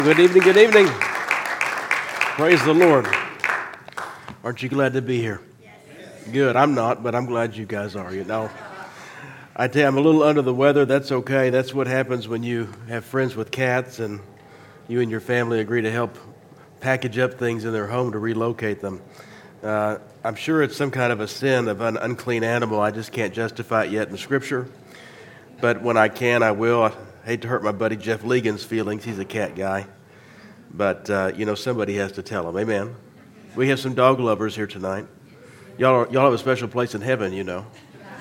Good evening, good evening. Praise the Lord. Aren't you glad to be here? Yes. Good, I'm not, but I'm glad you guys are. I tell you, I'm a little under the weather. That's okay. That's what happens when you have friends with cats and you and your family agree to help package up things in their home to relocate them. I'm sure it's some kind of a sin of an unclean animal. I just can't justify it yet in Scripture. But when I can, I will. I hate to hurt my buddy Jeff Ligon's feelings. He's a cat guy. But, somebody has to tell him. Amen. We have some dog lovers here tonight. Y'all have a special place in heaven, you know.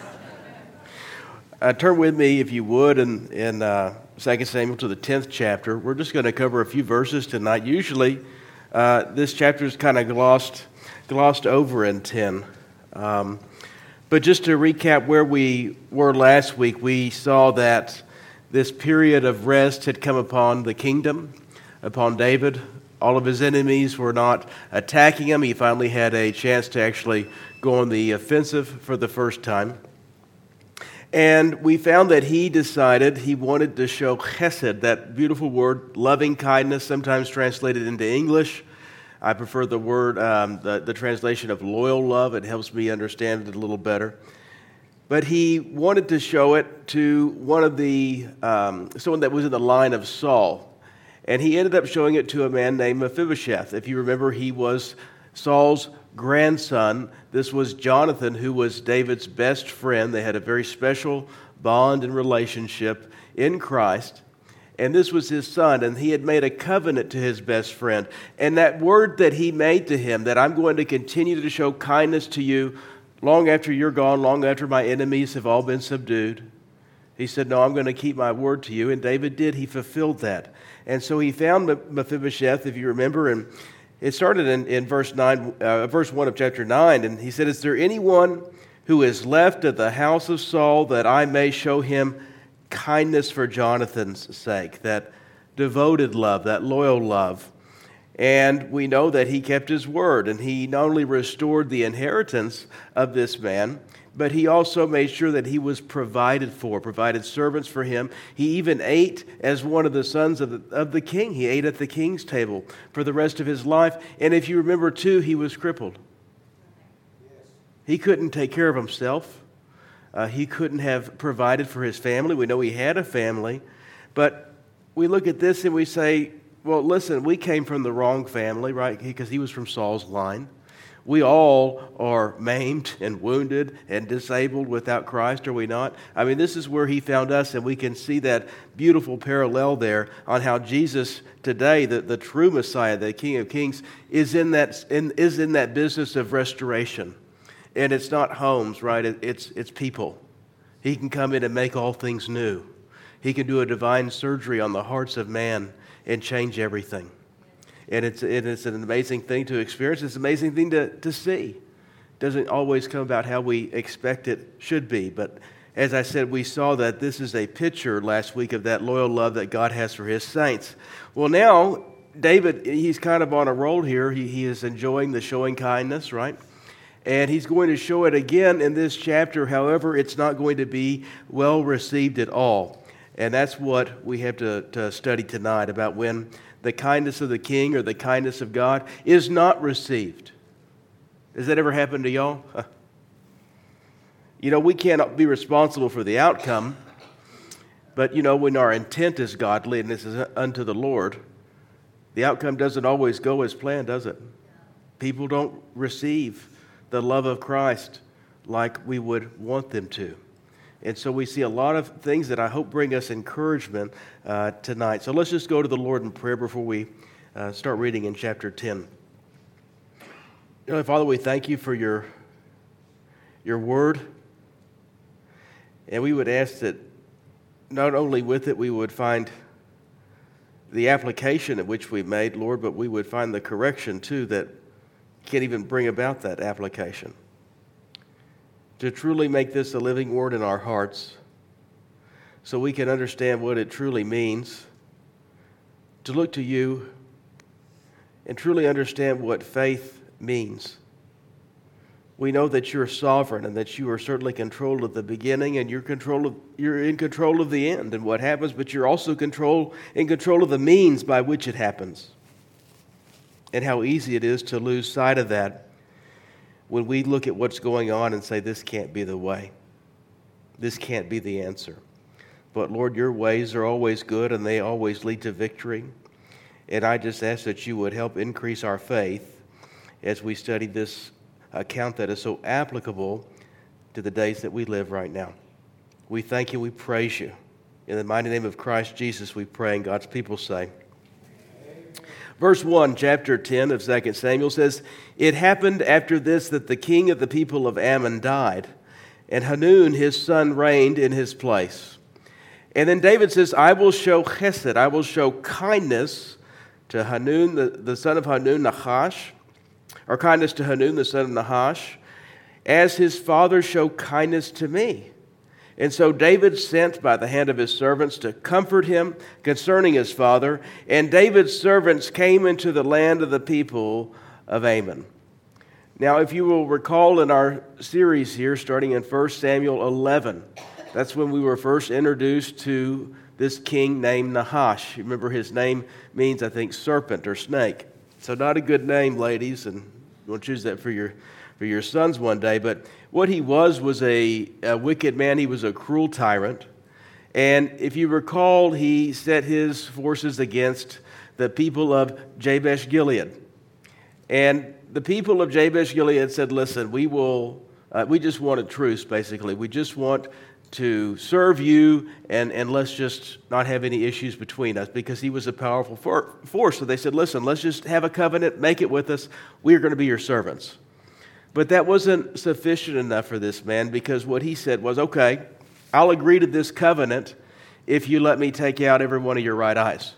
Turn with me, if you would, in 2 Samuel to the 10th chapter. We're just going to cover a few verses tonight. Usually, this chapter is kind of glossed over in 10. But just to recap where we were last week, we saw that this period of rest had come upon the kingdom, upon David. All of his enemies were not attacking him. He finally had a chance to actually go on the offensive for the first time. And we found that he decided he wanted to show chesed, that beautiful word, loving kindness, sometimes translated into English. I prefer the word, the translation of loyal love. It helps me understand it a little better. But he wanted to show it to one of someone that was in the line of Saul. And he ended up showing it to a man named Mephibosheth. If you remember, he was Saul's grandson. This was Jonathan, who was David's best friend. They had a very special bond and relationship in Christ. And this was his son, and he had made a covenant to his best friend. And that word that he made to him, that I'm going to continue to show kindness to you long after you're gone, long after my enemies have all been subdued. He said, no, I'm going to keep my word to you. And David did. He fulfilled that. And so he found Mephibosheth, if you remember, and it started in verse 1 of chapter 9. And he said, is there anyone who is left at the house of Saul that I may show him kindness for Jonathan's sake, that devoted love, that loyal love? And we know that he kept his word, and he not only restored the inheritance of this man, but he also made sure that he was provided for, provided servants for him. He even ate as one of the sons of the king. He ate at the king's table for the rest of his life. And if you remember, too, he was crippled. He couldn't take care of himself. He couldn't have provided for his family. We know he had a family. But we look at this and we say, well, listen, we came from the wrong family, right? Because he was from Saul's line. We all are maimed and wounded and disabled without Christ, are we not? I mean, this is where he found us, and we can see that beautiful parallel there on how Jesus today, the true Messiah, the King of Kings, is in that business of restoration. And it's not homes, right? It's people. He can come in and make all things new. He can do a divine surgery on the hearts of man and change everything. And it's an amazing thing to experience. It's an amazing thing to see. It doesn't always come about how we expect it should be. But as I said, we saw that this is a picture last week of that loyal love that God has for his saints. Well, now, David, he's kind of on a roll here. He is enjoying the showing kindness, right? And he's going to show it again in this chapter. However, it's not going to be well received at all. And that's what we have to study tonight, about when the kindness of the king or the kindness of God is not received. Has that ever happened to y'all? We can't be responsible for the outcome. But, when our intent is godly and this is unto the Lord, the outcome doesn't always go as planned, does it? People don't receive the love of Christ like we would want them to. And so we see a lot of things that I hope bring us encouragement tonight. So let's just go to the Lord in prayer before we start reading in chapter 10. Father, we thank you for your word. And we would ask that not only with it we would find the application of which we made, Lord, but we would find the correction too that can even bring about that application. To truly make this a living word in our hearts so we can understand what it truly means to look to you and truly understand what faith means. We know that you're sovereign and that you are certainly in control of the beginning and you're in control of the end and what happens, but you're also in control of the means by which it happens. And how easy it is to lose sight of that when we look at what's going on and say, this can't be the way. This can't be the answer. But Lord, your ways are always good and they always lead to victory. And I just ask that you would help increase our faith as we study this account that is so applicable to the days that we live right now. We thank you, we praise you. In the mighty name of Christ Jesus, we pray, and God's people say. Verse 1, chapter 10 of 2 Samuel says, "It happened after this that the king of the people of Ammon died, and Hanun his son reigned in his place." And then David says, "I will show chesed," I will show kindness to Hanun, the son of Hanun, Nahash, or kindness to Hanun, the son of Nahash, as his father showed kindness to me. And so David sent by the hand of his servants to comfort him concerning his father. And David's servants came into the land of the people of Ammon. Now, if you will recall in our series here, starting in 1 Samuel 11, that's when we were first introduced to this king named Nahash. You remember his name means, I think, serpent or snake. So not a good name, ladies, and we'll choose that for your sons one day. But what he was a wicked man. He was a cruel tyrant. And if you recall, he set his forces against the people of Jabesh Gilead. And the people of Jabesh Gilead said, listen, we just want a truce, basically. We just want to serve you, and let's just not have any issues between us, because he was a powerful force. So they said, listen, let's just have a covenant, make it with us. We are going to be your servants. But that wasn't sufficient enough for this man, because what he said was, okay, I'll agree to this covenant if you let me take out every one of your right eyes.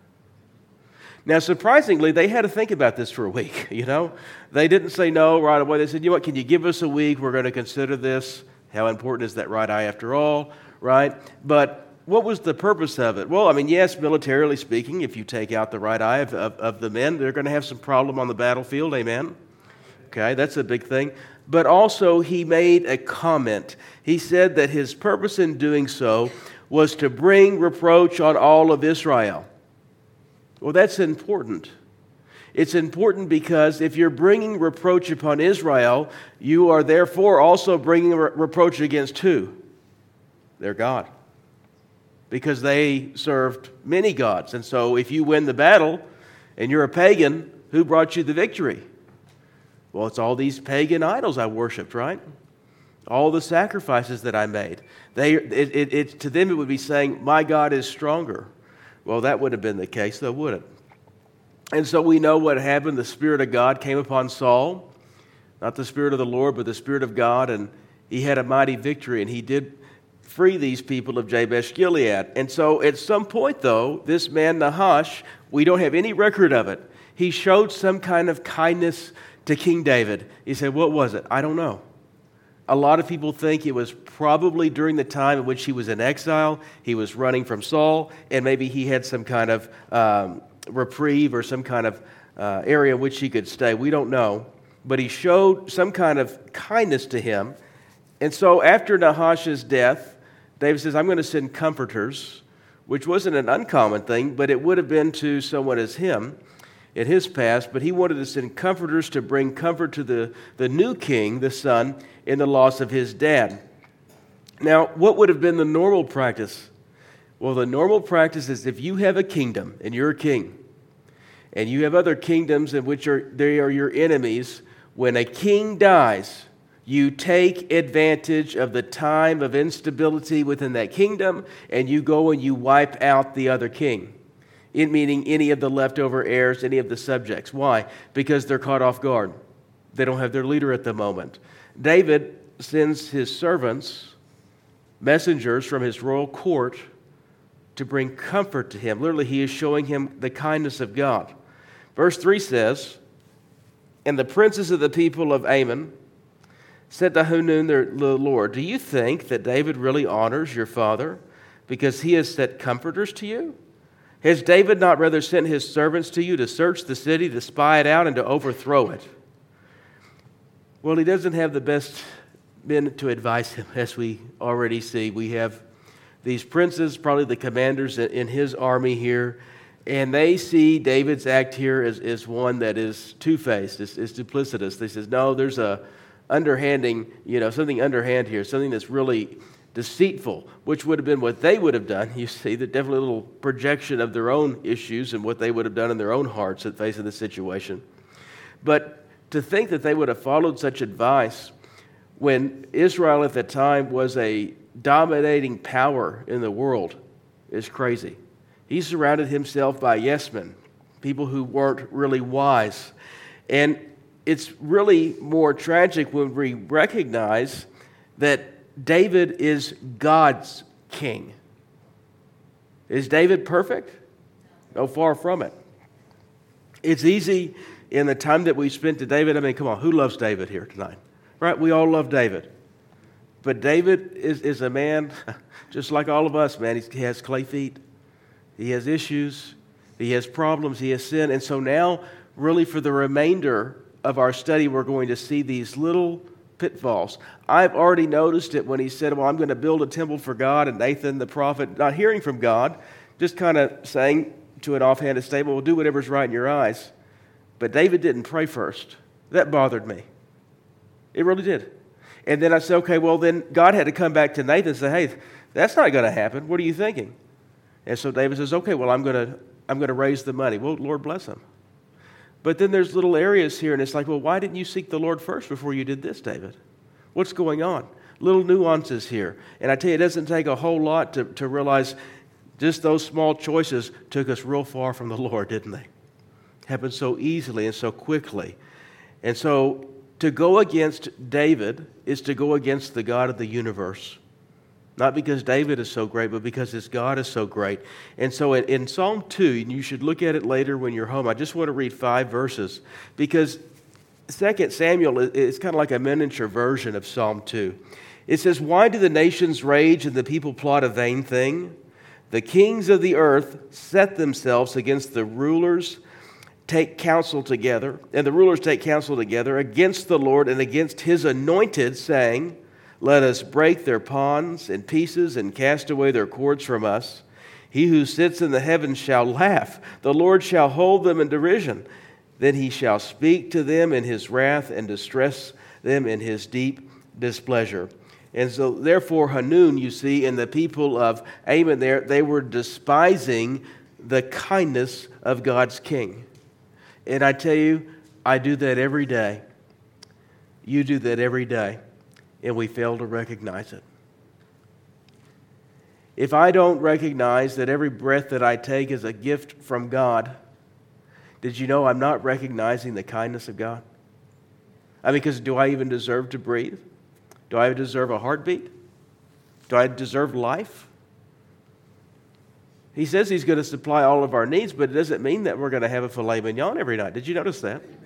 Now, surprisingly, they had to think about this for a week, They didn't say no right away. They said, you know what, can you give us a week? We're going to consider this. How important is that right eye after all, right? But what was the purpose of it? Well, yes, militarily speaking, if you take out the right eye of the men, they're going to have some problem on the battlefield, amen? Okay, that's a big thing. But also, he made a comment. He said that his purpose in doing so was to bring reproach on all of Israel. Well, that's important. It's important because if you're bringing reproach upon Israel, you are therefore also bringing reproach against who? Their God. Because they served many gods. And so if you win the battle and you're a pagan, who brought you the victory? Well, it's all these pagan idols I worshipped, right? All the sacrifices that I made. To them it would be saying, my God is stronger. Well, that wouldn't have been the case, though, would it? And so we know what happened. The Spirit of God came upon Saul. Not the Spirit of the Lord, but the Spirit of God. And he had a mighty victory. And he did free these people of Jabesh Gilead. And so at some point, though, this man Nahash, we don't have any record of it. He showed some kind of kindness to King David. He said, what was it? I don't know. A lot of people think it was probably during the time in which he was in exile. He was running from Saul, and maybe he had some kind of reprieve or some kind of area in which he could stay. We don't know. But he showed some kind of kindness to him. And so after Nahash's death, David says, I'm going to send comforters, which wasn't an uncommon thing, but it would have been to someone as him in his past. But he wanted to send comforters to bring comfort to the new king, the son, in the loss of his dad. Now, what would have been the normal practice? Well, the normal practice is if you have a kingdom and you're a king, and you have other kingdoms in which they are your enemies, when a king dies, you take advantage of the time of instability within that kingdom, and you go and you wipe out the other king, meaning any of the leftover heirs, any of the subjects. Why? Because they're caught off guard. They don't have their leader at the moment. David sends his servants, messengers from his royal court, to bring comfort to him. Literally, he is showing him the kindness of God. Verse 3 says, and the princes of the people of Ammon said to Hanun the Lord, do you think that David really honors your father because he has sent comforters to you? Has David not rather sent his servants to you to search the city, to spy it out, and to overthrow it? Well, he doesn't have the best men to advise him, as we already see. We have these princes, probably the commanders in his army here, and they see David's act here as one that is two-faced, is duplicitous. They says, no, there's a underhanding, something underhand here, something that's really deceitful, which would have been what they would have done. You see, that definitely a little projection of their own issues and what they would have done in their own hearts at facing the situation. But to think that they would have followed such advice when Israel at the time was a dominating power in the world is crazy. He surrounded himself by yes men, people who weren't really wise. And it's really more tragic when we recognize that David is God's king. Is David perfect? No, far from it. It's easy in the time that we spent to David. I mean, come on, who loves David here tonight? Right? We all love David. But David is a man just like all of us, man. He has clay feet. He has issues. He has problems. He has sin. And so now, really for the remainder of our study, we're going to see these little pitfalls. I've already noticed it when he said, well, I'm going to build a temple for God, and Nathan the prophet, not hearing from God, just kind of saying to an offhanded statement, well, do whatever's right in your eyes. But David didn't pray first. That bothered me. It really did. And then I said, okay, well, then God had to come back to Nathan and say, hey, that's not going to happen. What are you thinking? And so David says, okay, well, I'm going to raise the money. Well, Lord bless him. But then there's little areas here, and it's like, well, why didn't you seek the Lord first before you did this, David? What's going on? Little nuances here. And I tell you, it doesn't take a whole lot to realize just those small choices took us real far from the Lord, didn't they? Happened so easily and so quickly. And so to go against David is to go against the God of the universe. Not because David is so great, but because his God is so great. And so in Psalm 2, and you should look at it later when you're home, I just want to read 5 verses, because 2 Samuel is kind of like a miniature version of Psalm 2. It says, why do the nations rage and the people plot a vain thing? The kings of the earth set themselves against the rulers, take counsel together, and the rulers take counsel together against the Lord and against his anointed, saying, let us break their ponds in pieces and cast away their cords from us. He who sits in the heavens shall laugh. The Lord shall hold them in derision. Then he shall speak to them in his wrath and distress them in his deep displeasure. And so therefore Hanun, you see, and the people of Ammon there, they were despising the kindness of God's king. And I tell you, I do that every day. You do that every day. And we fail to recognize it. If I don't recognize that every breath that I take is a gift from God, did you know I'm not recognizing the kindness of God? I mean, because do I even deserve to breathe? Do I deserve a heartbeat? Do I deserve life? He says he's going to supply all of our needs, but it doesn't mean that we're going to have a filet mignon every night. Did you notice that? Amen.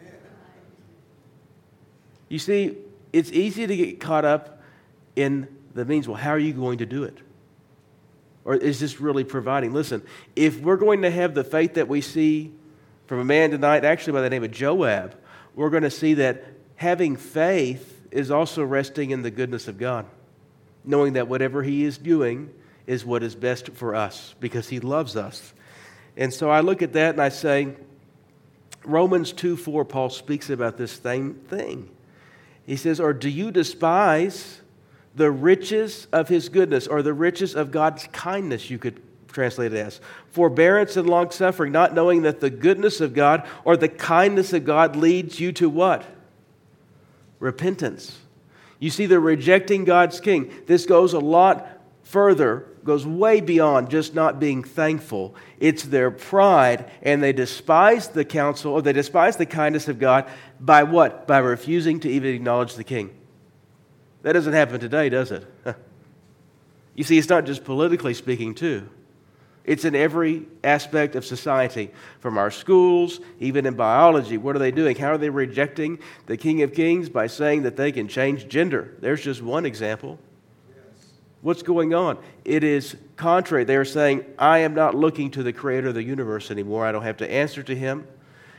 You see, it's easy to get caught up in the means. Well, how are you going to do it? Or is this really providing? Listen, if we're going to have the faith that we see from a man tonight, actually by the name of Joab, we're going to see that having faith is also resting in the goodness of God, knowing that whatever he is doing is what is best for us because he loves us. And so I look at that and I say, Romans 2:4, Paul speaks about this same thing. He says, or do you despise the riches of his goodness, or the riches of God's kindness, you could translate it as, forbearance and long-suffering, not knowing that the goodness of God or the kindness of God leads you to what? Repentance. You see, they're rejecting God's king. This goes a lot further, goes way beyond just not being thankful. It's their pride, and they despise the counsel, or they despise the kindness of God by what? By refusing to even acknowledge the king. That doesn't happen today, does it? You see, it's not just politically speaking, too. It's in every aspect of society, from our schools, even in biology. What are they doing? How are they rejecting the King of Kings? By saying that they can change gender. There's just one example. What's going on? It is contrary. They are saying, I am not looking to the creator of the universe anymore. I don't have to answer to him.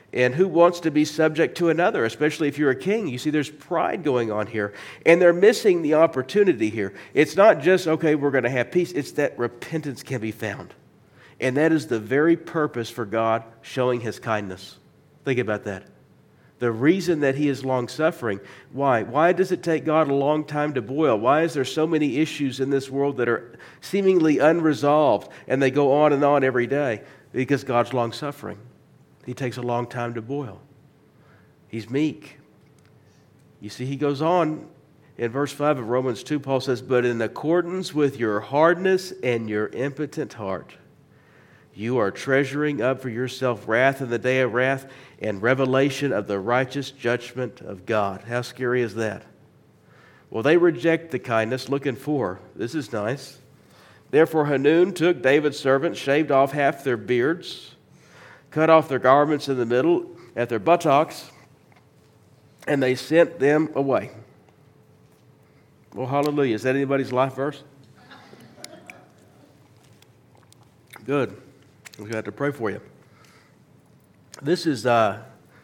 And who wants to be subject to another, especially if you're a king? You see, there's pride going on here. And they're missing the opportunity here. It's not just, okay, we're going to have peace. It's that repentance can be found. And that is the very purpose for God showing his kindness. Think about that. The reason that he is long-suffering. Why? Why does it take God a long time to boil? Why is there so many issues in this world that are seemingly unresolved and they go on and on every day? Because God's long-suffering. He takes a long time to boil. He's meek. You see, he goes on in verse 5 of Romans 2, Paul says, "But in accordance with your hardness and your impotent heart, you are treasuring up for yourself wrath in the day of wrath and revelation of the righteous judgment of God." How scary is that? Well, they reject the kindness. Look in 4. This is nice. "Therefore Hanun took David's servants, shaved off half their beards, cut off their garments in the middle at their buttocks, and they sent them away." Well, hallelujah. Is that anybody's life verse? Good. We got to pray for you. This is a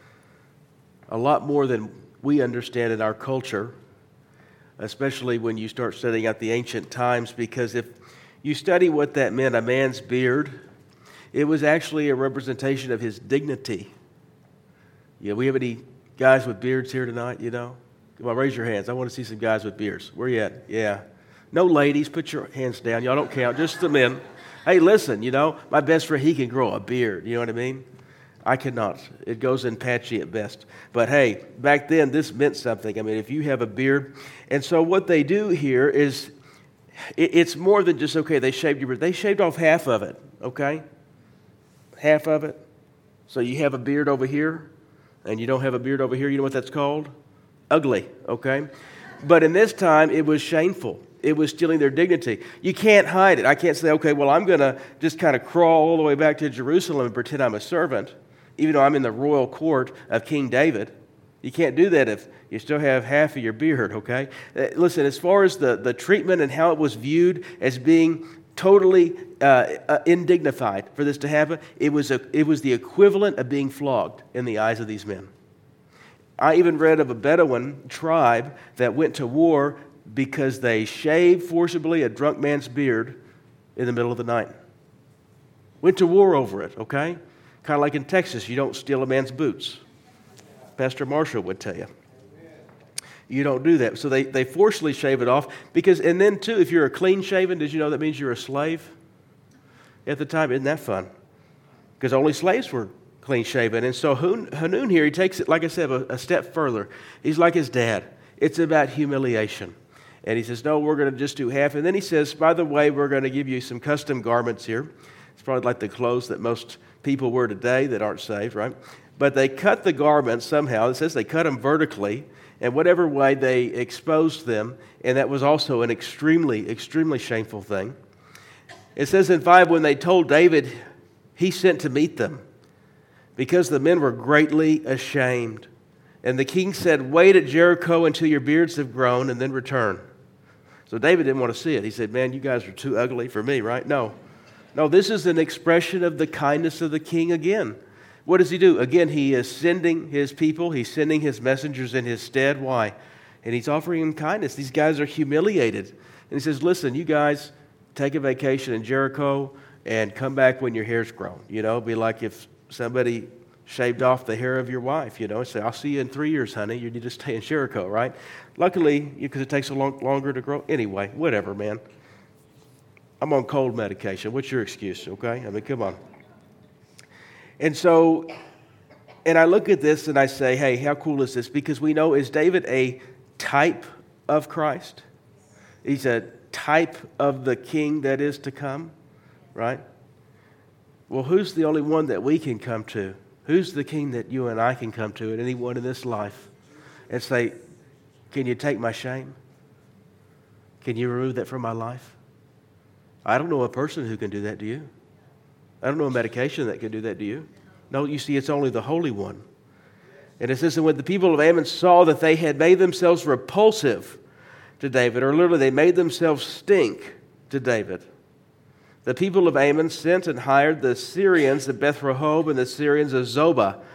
lot more than we understand in our culture, especially when you start studying out the ancient times, because if you study what that meant, a man's beard, it was actually a representation of his dignity. Yeah, we have any guys with beards here tonight, you know? Come on, raise your hands. I want to see some guys with beards. Where you at? Yeah. No ladies, put your hands down. Y'all don't count, just the men. Hey, listen, you know, my best friend, he can grow a beard. You know what I mean? I cannot. It goes in patchy at best. But hey, back then, this meant something. I mean, if you have a beard. And so what they do here is, it's more than just, okay, they shaved your beard. They shaved off half of it, okay? Half of it. So you have a beard over here, and you don't have a beard over here. You know what that's called? Ugly, okay? But in this time, it was shameful. It was stealing their dignity. You can't hide it. I can't say, okay, well, I'm going to just kind of crawl all the way back to Jerusalem and pretend I'm a servant, even though I'm in the royal court of King David. You can't do that if you still have half of your beard, okay? Listen, as far as the treatment and how it was viewed as being totally indignified for this to happen, it was the equivalent of being flogged in the eyes of these men. I even read of a Bedouin tribe that went to war because they shaved forcibly a drunk man's beard in the middle of the night. Went to war over it, okay? Kind of like in Texas, you don't steal a man's boots. Pastor Marshall would tell you. You don't do that. So they forcibly shave it off because, and then too, if you're a clean shaven, did you know that means you're a slave? At the time, isn't that fun? Because only slaves were clean shaven. And so Hanun here, he takes it, like I said, a step further. He's like his dad. It's about humiliation. And he says, no, we're going to just do half. And then he says, by the way, we're going to give you some custom garments here. It's probably like the clothes that most people wear today that aren't saved, right? But they cut the garments somehow. It says they cut them vertically. And whatever way they exposed them, and that was also an extremely, extremely shameful thing. It says in 5, when they told David, he sent to meet them, because the men were greatly ashamed. And the king said, wait at Jericho until your beards have grown, and then return. So David didn't want to see it. He said, man, you guys are too ugly for me, right? No, this is an expression of the kindness of the king again. What does he do? Again, he is sending his people. He's sending his messengers in his stead. Why? And he's offering them kindness. These guys are humiliated. And he says, listen, you guys take a vacation in Jericho and come back when your hair's grown. You know, it'd be like if somebody shaved off the hair of your wife, you know, and say, I'll see you in 3 years, honey. You need to stay in Jericho, right? Luckily, because it takes longer to grow. Anyway, whatever, man. I'm on cold medication. What's your excuse, okay? I mean, come on. And so, and I look at this and I say, hey, how cool is this? Because we know, is David a type of Christ? He's a type of the king that is to come, right? Well, who's the only one that we can come to? Who's the king that you and I can come to at any one in this life and say, can you take my shame? Can you remove that from my life? I don't know a person who can do that, do you? I don't know a medication that can do that, do you? No, you see, it's only the Holy One. And it says that when the people of Ammon saw that they had made themselves repulsive to David, or literally they made themselves stink to David, the people of Ammon sent and hired the Syrians of Beth Rehob and the Syrians of Zobah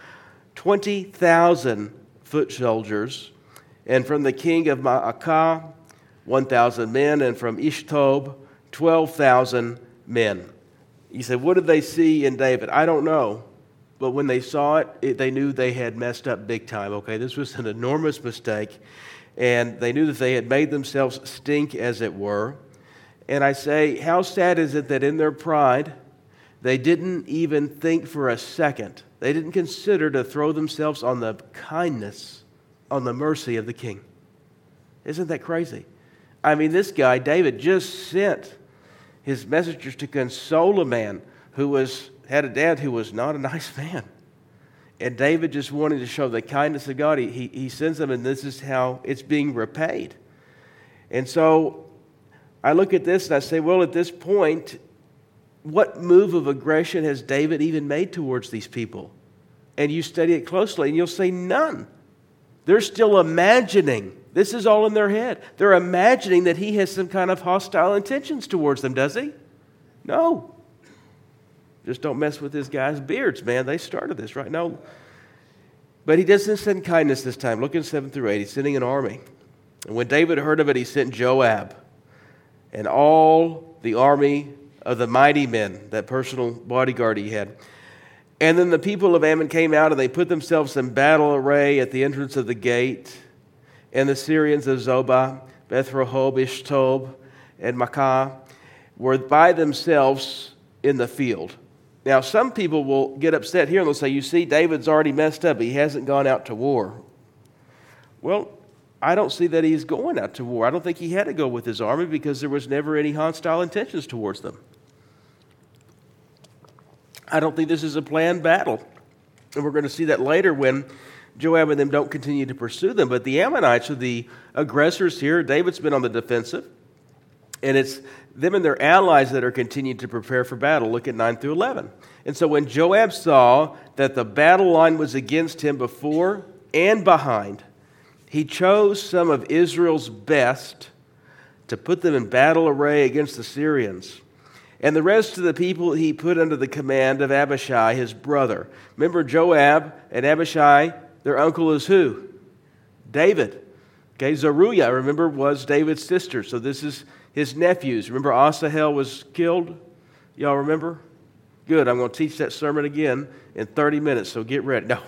20,000 foot soldiers, and from the king of Maacah, 1,000 men, and from Ishtob, 12,000 men. You say, what did they see in David? I don't know. But when they saw it, they knew they had messed up big time. Okay, this was an enormous mistake. And they knew that they had made themselves stink, as it were. And I say, how sad is it that in their pride, they didn't even think for a second. They didn't consider to throw themselves on the kindness, on the mercy of the king. Isn't that crazy? I mean, this guy, David, just sent his messengers to console a man who had a dad who was not a nice man. And David just wanted to show the kindness of God. He sends them, and this is how it's being repaid. And so I look at this and I say, well, at this point, what move of aggression has David even made towards these people? And you study it closely, and you'll say none. They're still imagining. This is all in their head. They're imagining that he has some kind of hostile intentions towards them, does he? No. Just don't mess with this guy's beards, man. They started this, right? No. But he doesn't send kindness this time. Look in 7 through 8. He's sending an army. And when David heard of it, he sent Joab and all the army of the mighty men, that personal bodyguard he had. And then the people of Ammon came out, and they put themselves in battle array at the entrance of the gate. And the Syrians of Zobah, Beth-rehob, Ishtob, and Maacah were by themselves in the field. Now, some people will get upset here and they'll say, you see, David's already messed up. He hasn't gone out to war. Well, I don't see that he's going out to war. I don't think he had to go with his army because there was never any hostile intentions towards them. I don't think this is a planned battle. And we're going to see that later when Joab and them don't continue to pursue them. But the Ammonites are the aggressors here. David's been on the defensive. And it's them and their allies that are continuing to prepare for battle. Look at 9 through 11. And so when Joab saw that the battle line was against him before and behind, he chose some of Israel's best to put them in battle array against the Syrians. And the rest of the people he put under the command of Abishai, his brother. Remember, Joab and Abishai, their uncle is who? David. Okay, Zeruiah, remember, was David's sister. So this is his nephews. Remember, Asahel was killed? Y'all remember? Good. I'm going to teach that sermon again in 30 minutes, so get ready. No.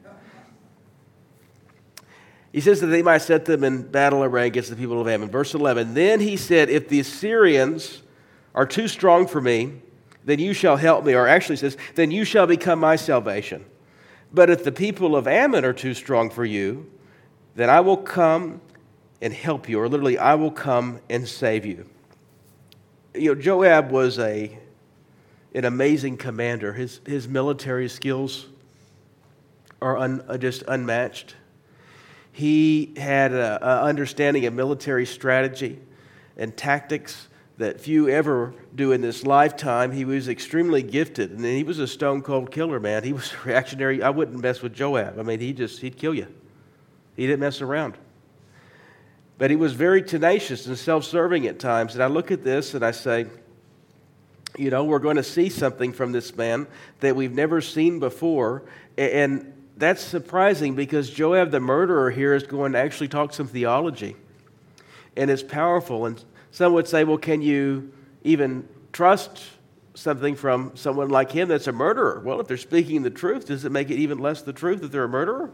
He says that they might set them in battle array against the people of Ammon. Verse 11, then he said, if the Assyrians are too strong for me, then you shall help me. Or actually says, then you shall become my salvation. But if the people of Ammon are too strong for you, then I will come and help you. Or literally, I will come and save you. You know, Joab was an amazing commander. His military skills are just unmatched. He had an understanding of military strategy and tactics that few ever do in this lifetime. He was extremely gifted, and he was a stone-cold killer, man. He was reactionary. I wouldn't mess with Joab. I mean, he'd kill you. He didn't mess around. But he was very tenacious and self-serving at times. And I look at this and I say, you know, we're going to see something from this man that we've never seen before. And that's surprising because Joab, the murderer here, is going to actually talk some theology. And it's powerful. And some would say, well, can you even trust something from someone like him that's a murderer? Well, if they're speaking the truth, does it make it even less the truth that they're a murderer?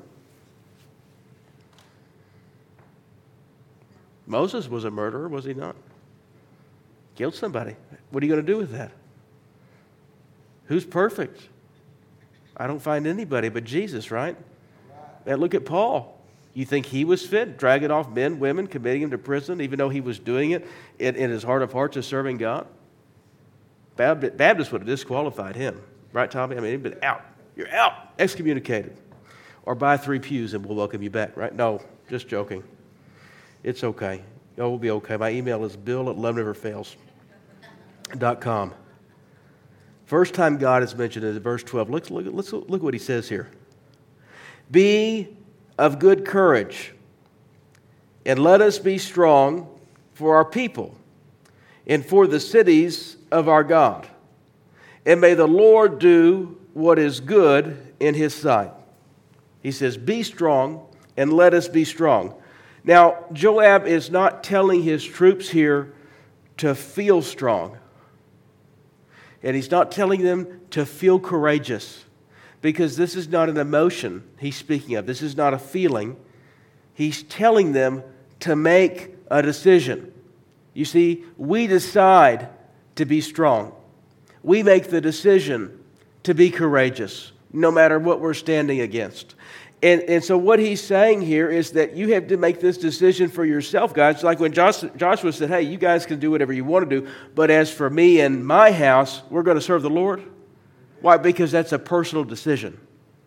Moses was a murderer, was he not? Killed somebody. What are you going to do with that? Who's perfect? I don't find anybody but Jesus, right? And look at Paul. You think he was fit, dragging off men, women, committing them to prison, even though he was doing it in his heart of hearts of serving God? Baptists would have disqualified him. Right, Tommy? I mean, he'd been out. You're out. Excommunicated. Or buy 3 pews and we'll welcome you back, right? No, just joking. It's okay. Y'all will be okay. My email is bill@loveneverfails.com. First time God is mentioned is verse 12. Look what he says here. Be of good courage, and let us be strong for our people and for the cities of our God. And may the Lord do what is good in his sight. He says, be strong and let us be strong. Now, Joab is not telling his troops here to feel strong. And he's not telling them to feel courageous, because this is not an emotion he's speaking of. This is not a feeling. He's telling them to make a decision. You see, we decide to be strong. We make the decision to be courageous, no matter what we're standing against. And so what he's saying here is that you have to make this decision for yourself, guys. Like when Joshua said, hey, you guys can do whatever you want to do, but as for me and my house, we're going to serve the Lord. Why? Because that's a personal decision.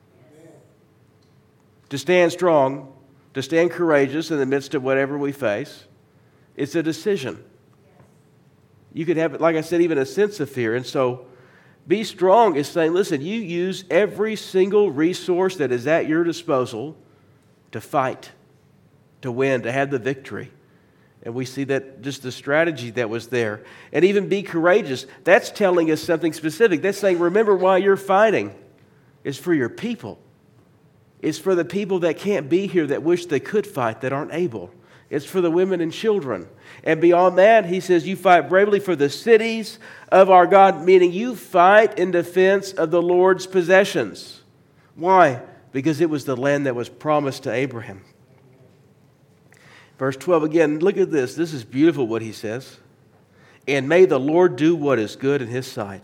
To stand strong, to stand courageous in the midst of whatever we face, it's a decision. You could have, like I said, even a sense of fear. And so be strong is saying, listen, you use every single resource that is at your disposal to fight, to win, to have the victory. And we see that just the strategy that was there. And even be courageous. That's telling us something specific. That's saying, remember why you're fighting. It's for your people. It's for the people that can't be here, that wish they could fight, that aren't able. It's for the women and children. And beyond that, he says, you fight bravely for the cities of our God, meaning you fight in defense of the Lord's possessions. Why? Because it was the land that was promised to Abraham. Verse 12 again, look at this. This is beautiful what he says. And may the Lord do what is good in his sight.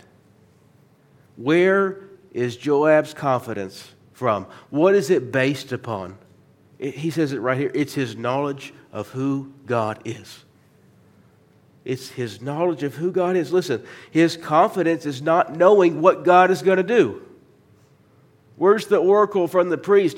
Where is Joab's confidence from? What is it based upon? He says it right here. It's his knowledge of who God is. It's his knowledge of who God is. Listen, his confidence is not knowing what God is going to do. Where's the oracle from the priest?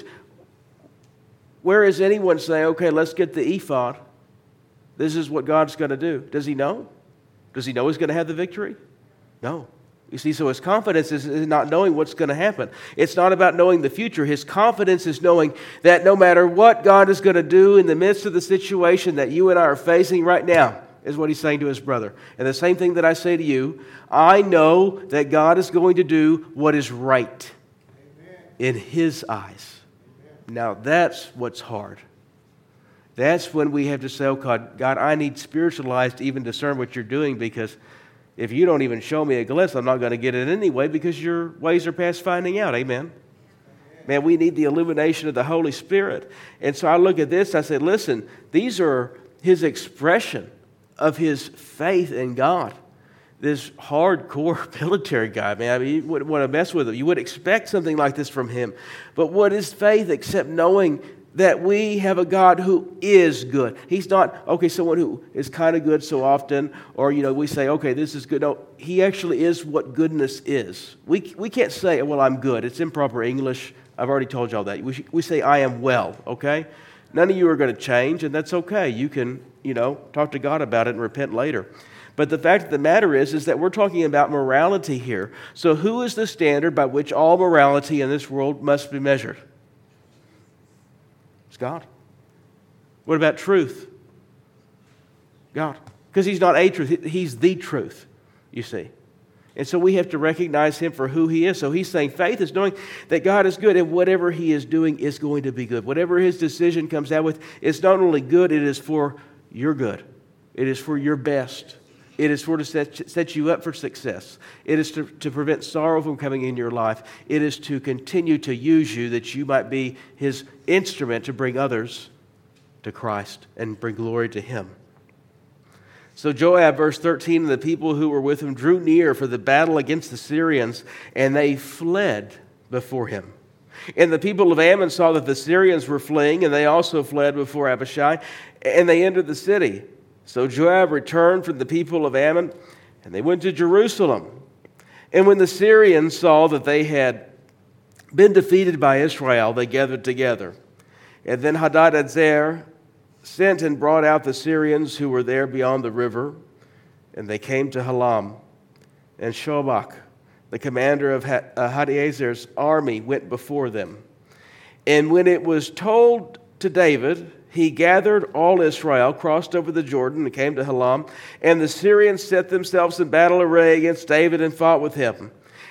Where is anyone saying, okay, let's get the ephod. This is what God's going to do. Does he know? Does he know he's going to have the victory? No. You see, so his confidence is not knowing what's going to happen. It's not about knowing the future. His confidence is knowing that no matter what God is going to do in the midst of the situation that you and I are facing right now, is what he's saying to his brother. And the same thing that I say to you, I know that God is going to do what is right in his eyes. Now that's what's hard. That's when we have to say, oh God, I need spiritual eyes to even discern what you're doing, because if you don't even show me a glimpse, I'm not going to get it anyway, because your ways are past finding out. Amen? Man, we need the illumination of the Holy Spirit. And so I look at this, I say, listen, these are his expression of his faith in God. This hardcore military guy, man, I mean, you wouldn't want to mess with him. You would expect something like this from him. But what is faith except knowing that we have a God who is good? He's not, okay, someone who is kind of good so often, or, we say, okay, this is good. No, he actually is what goodness is. We can't say, well, I'm good. It's improper English. I've already told you all that. We say, I am well, okay? None of you are going to change, and that's okay. You can, talk to God about it and repent later. But the fact of the matter is that we're talking about morality here. So who is the standard by which all morality in this world must be measured? It's God. What about truth? God. Because he's not a truth. He's the truth, you see. And so we have to recognize him for who he is. So he's saying faith is knowing that God is good, and whatever he is doing is going to be good. Whatever his decision comes out with, it's not only good, it is for your good. It is for your best. It is for to set you up for success. It is to prevent sorrow from coming in your life. It is to continue to use you that you might be his instrument to bring others to Christ and bring glory to him. So Joab, verse 13, and the people who were with him drew near for the battle against the Syrians, and they fled before him. And the people of Ammon saw that the Syrians were fleeing, and they also fled before Abishai, and they entered the city. So Joab returned from the people of Ammon, and they went to Jerusalem. And when the Syrians saw that they had been defeated by Israel, they gathered together. And then Hadadezer sent and brought out the Syrians who were there beyond the river, and they came to Halam. And Shobach, the commander of Hadaezer's army, went before them. And when it was told to David, he gathered all Israel, crossed over the Jordan, and came to Halam. And the Syrians set themselves in battle array against David and fought with him.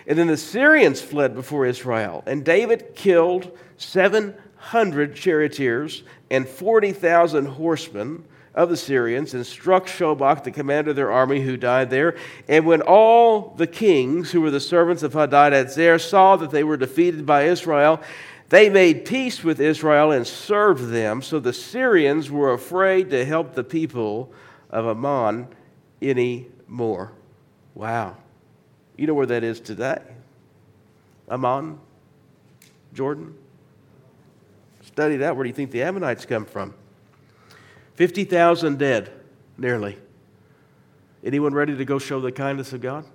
And then the Syrians fled before Israel, and David killed 700 charioteers and 40,000 horsemen of the Syrians, and struck Shobach, the commander of their army, who died there. And when all the kings who were the servants of Hadad-Ezer saw that they were defeated by Israel, they made peace with Israel and served them. So the Syrians were afraid to help the people of Ammon anymore. Wow. You know where that is today? Ammon? Jordan? Study that. Where do you think the Ammonites come from? 50,000 dead, nearly. Anyone ready to go show the kindness of God?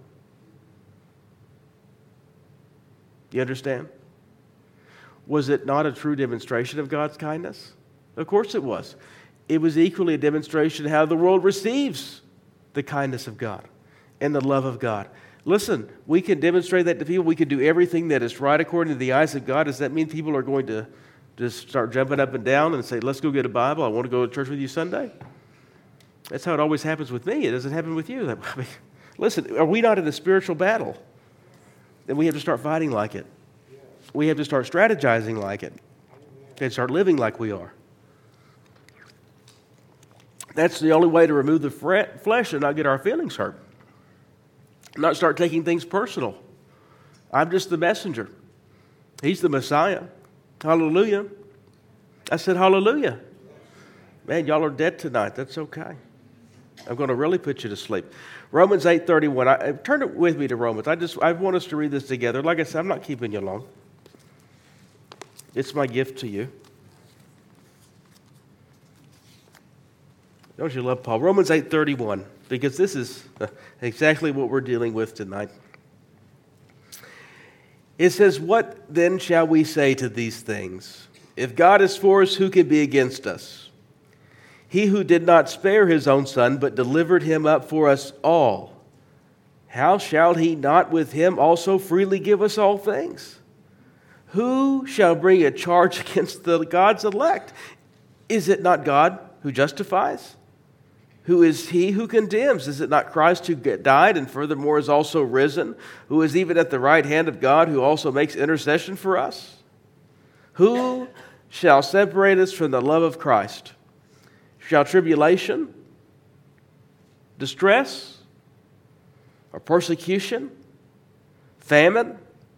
You understand? Was it not a true demonstration of God's kindness? Of course it was. It was equally a demonstration of how the world receives the kindness of God and the love of God. Listen, we can demonstrate that to people. We can do everything that is right according to the eyes of God. Does that mean people are going to just start jumping up and down and say, let's go get a Bible, I want to go to church with you Sunday? That's how it always happens with me. It doesn't happen with you. I mean, listen, are we not in a spiritual battle? Then we have to start fighting like it. We have to start strategizing like it. And start living like we are. That's the only way to remove the flesh and not get our feelings hurt. Not start taking things personal. I'm just the messenger. He's the Messiah. Hallelujah. I said hallelujah. Man, y'all are dead tonight. That's okay. I'm going to really put you to sleep. Romans 8:31. Turn it with me to Romans. I want us to read this together. Like I said, I'm not keeping you long. It's my gift to you. Don't you love Paul? Romans 8:31. Because this is exactly what we're dealing with tonight. It says, what then shall we say to these things? If God is for us, who can be against us? He who did not spare his own son, but delivered him up for us all, how shall he not with him also freely give us all things? Who shall bring a charge against God's elect? Is it not God who justifies? Who is he who condemns? Is it not Christ who died and furthermore is also risen, who is even at the right hand of God, who also makes intercession for us? Who shall separate us from the love of Christ? Shall tribulation, distress, or persecution, famine,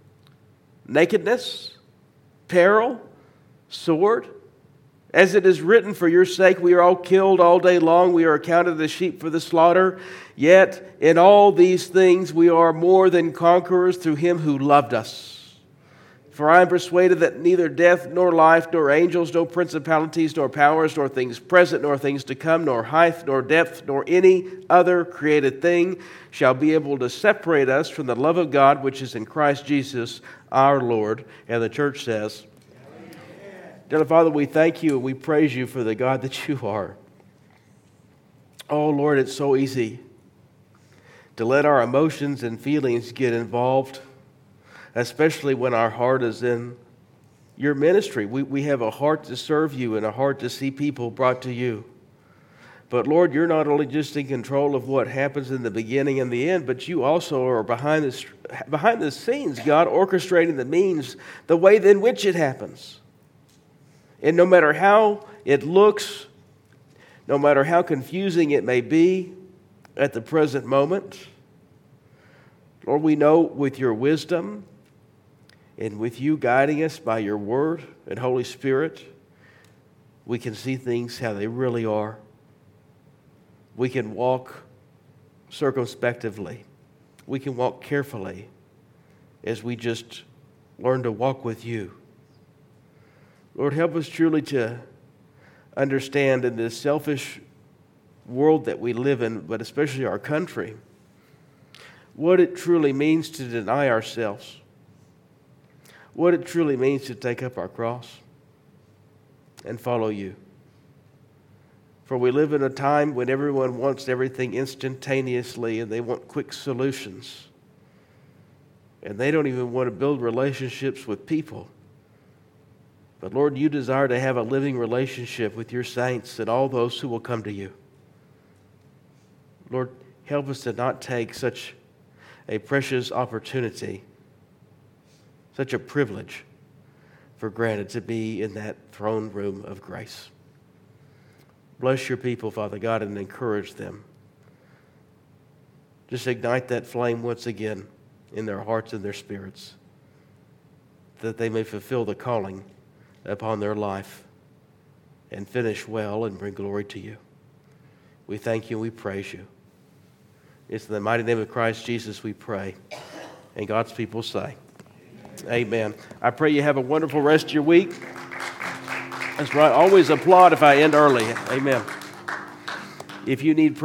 nakedness, peril, sword? As it is written, for your sake we are all killed all day long. We are accounted as sheep for the slaughter. Yet in all these things we are more than conquerors through him who loved us. For I am persuaded that neither death, nor life, nor angels, nor principalities, nor powers, nor things present, nor things to come, nor height, nor depth, nor any other created thing shall be able to separate us from the love of God which is in Christ Jesus our Lord. And the church says, Dear Father, we thank you and we praise you for the God that you are. Oh, Lord, it's so easy to let our emotions and feelings get involved, especially when our heart is in your ministry. We have a heart to serve you and a heart to see people brought to you. But, Lord, you're not only just in control of what happens in the beginning and the end, but you also are behind the scenes, God, orchestrating the means, the way in which it happens. And no matter how it looks, no matter how confusing it may be at the present moment, Lord, we know with your wisdom and with you guiding us by your word and Holy Spirit, we can see things how they really are. We can walk circumspectively. We can walk carefully as we just learn to walk with you. Lord, help us truly to understand in this selfish world that we live in, but especially our country, what it truly means to deny ourselves, what it truly means to take up our cross and follow you. For we live in a time when everyone wants everything instantaneously and they want quick solutions. And they don't even want to build relationships with people. But Lord, you desire to have a living relationship with your saints and all those who will come to you. Lord, help us to not take such a precious opportunity such a privilege for granted to be in that throne room of grace. Bless your people, Father God, and encourage them. Just ignite that flame once again in their hearts and their spirits, that they may fulfill the calling upon their life and finish well and bring glory to you. We thank you and we praise you. It's in the mighty name of Christ Jesus we pray. And God's people say, amen. I pray you have a wonderful rest of your week. That's right. Always applaud if I end early. Amen. If you need